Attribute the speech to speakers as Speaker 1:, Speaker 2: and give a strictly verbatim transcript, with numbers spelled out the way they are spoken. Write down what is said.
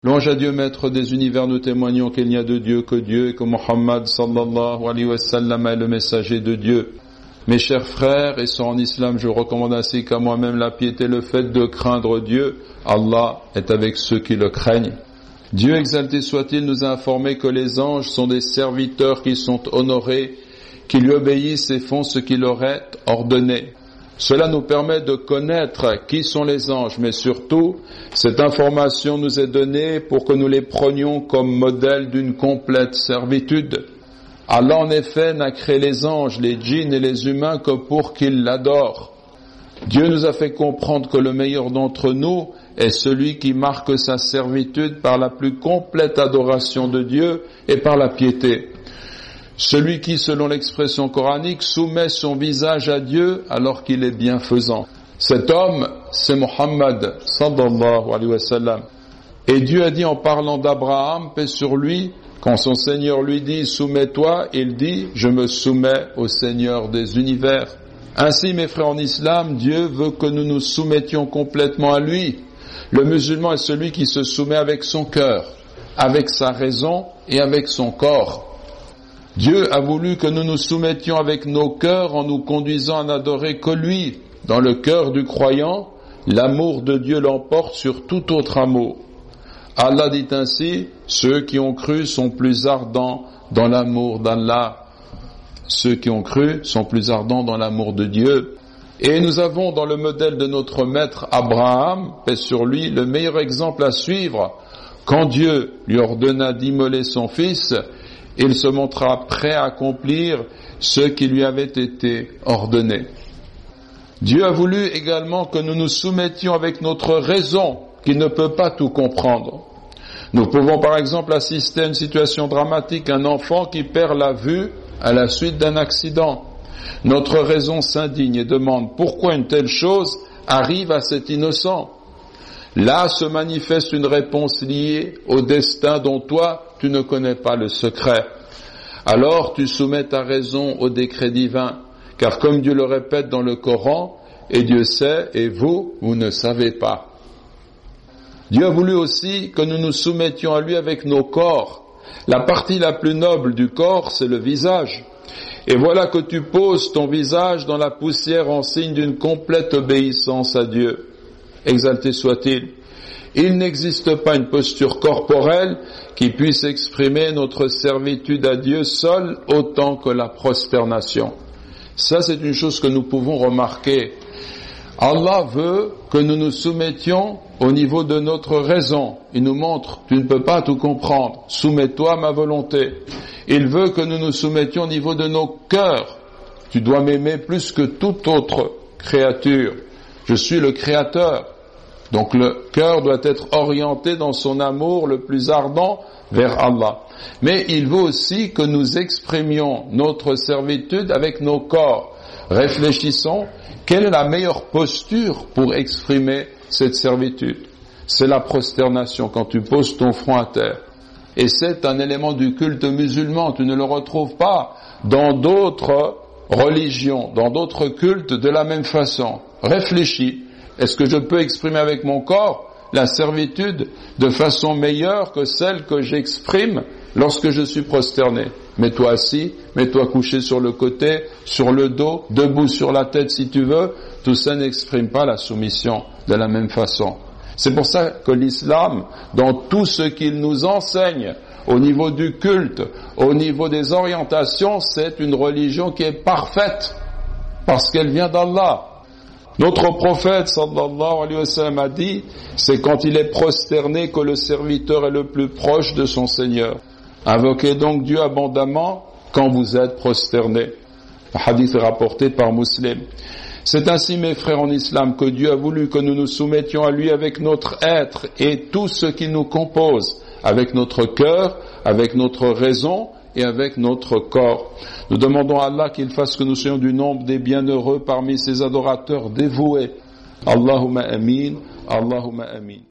Speaker 1: Louange à Dieu, maître des univers, nous témoignons qu'il n'y a de Dieu que Dieu et que Muhammad sallallahu alayhi wa sallam est le messager de Dieu. Mes chers frères et sœurs en islam, je recommande ainsi qu'à moi-même la piété, le fait de craindre Dieu. Allah est avec ceux qui le craignent. Dieu exalté soit-il nous a informé que les anges sont des serviteurs qui sont honorés, qui lui obéissent et font ce qu'il leur est ordonné. Cela nous permet de connaître qui sont les anges, mais surtout, cette information nous est donnée pour que nous les prenions comme modèle d'une complète servitude. Allah en effet n'a créé les anges, les djinns et les humains que pour qu'ils l'adorent. Dieu nous a fait comprendre que le meilleur d'entre nous est celui qui marque sa servitude par la plus complète adoration de Dieu et par la piété. Celui qui, selon l'expression coranique, soumet son visage à Dieu alors qu'il est bienfaisant. Cet homme, c'est Muhammad sallallahu alayhi wa sallam. Et Dieu a dit en parlant d'Abraham, paix sur lui, quand son Seigneur lui dit « Soumets-toi », il dit « Je me soumets au Seigneur des univers ». Ainsi, mes frères en islam, Dieu veut que nous nous soumettions complètement à lui. Le musulman est celui qui se soumet avec son cœur, avec sa raison et avec son corps. Dieu a voulu que nous nous soumettions avec nos cœurs en nous conduisant à n'adorer que lui. Dans le cœur du croyant, l'amour de Dieu l'emporte sur tout autre amour. Allah dit ainsi, ceux qui ont cru sont plus ardents dans l'amour d'Allah. Ceux qui ont cru sont plus ardents dans l'amour de Dieu. Et nous avons dans le modèle de notre maître Abraham, paix sur lui, le meilleur exemple à suivre. Quand Dieu lui ordonna d'immoler son fils, il se montra prêt à accomplir ce qui lui avait été ordonné. Dieu a voulu également que nous nous soumettions avec notre raison, qui ne peut pas tout comprendre. Nous pouvons par exemple assister à une situation dramatique, un enfant qui perd la vue à la suite d'un accident. Notre raison s'indigne et demande pourquoi une telle chose arrive à cet innocent. Là se manifeste une réponse liée au destin dont toi, tu ne connais pas le secret. Alors tu soumets ta raison au décret divin, car comme Dieu le répète dans le Coran, et Dieu sait, et vous, vous ne savez pas. Dieu a voulu aussi que nous nous soumettions à lui avec nos corps. La partie la plus noble du corps, c'est le visage. Et voilà que tu poses ton visage dans la poussière en signe d'une complète obéissance à Dieu. Exalté soit-il. Il n'existe pas une posture corporelle qui puisse exprimer notre servitude à Dieu seul autant que la prosternation. Ça, c'est une chose que nous pouvons remarquer. Allah veut que nous nous soumettions au niveau de notre raison. Il nous montre, tu ne peux pas tout comprendre, soumets-toi à ma volonté. Il veut que nous nous soumettions au niveau de nos cœurs. Tu dois m'aimer plus que toute autre créature. Je suis le Créateur. Donc le cœur doit être orienté dans son amour le plus ardent vers Allah. Mais il veut aussi que nous exprimions notre servitude avec nos corps. Réfléchissons, quelle est la meilleure posture pour exprimer cette servitude? C'est la prosternation, quand tu poses ton front à terre. Et c'est un élément du culte musulman, tu ne le retrouves pas dans d'autres religions, dans d'autres cultes de la même façon. Réfléchis. Est-ce que je peux exprimer avec mon corps la servitude de façon meilleure que celle que j'exprime lorsque je suis prosterné? Mets-toi assis, mets-toi couché sur le côté, sur le dos, debout sur la tête si tu veux. Tout ça n'exprime pas la soumission de la même façon. C'est pour ça que l'islam, dans tout ce qu'il nous enseigne, au niveau du culte, au niveau des orientations, c'est une religion qui est parfaite, parce qu'elle vient d'Allah. Notre prophète sallallahu alayhi wa sallam a dit, c'est quand il est prosterné que le serviteur est le plus proche de son Seigneur. Invoquez donc Dieu abondamment quand vous êtes prosterné. Le hadith est rapporté par Muslim. C'est ainsi, mes frères en islam, que Dieu a voulu que nous nous soumettions à lui avec notre être et tout ce qui nous compose, avec notre cœur, avec notre raison et avec notre corps. Nous demandons à Allah qu'il fasse que nous soyons du nombre des bienheureux parmi ses adorateurs dévoués. Allahumma amin, Allahumma amin.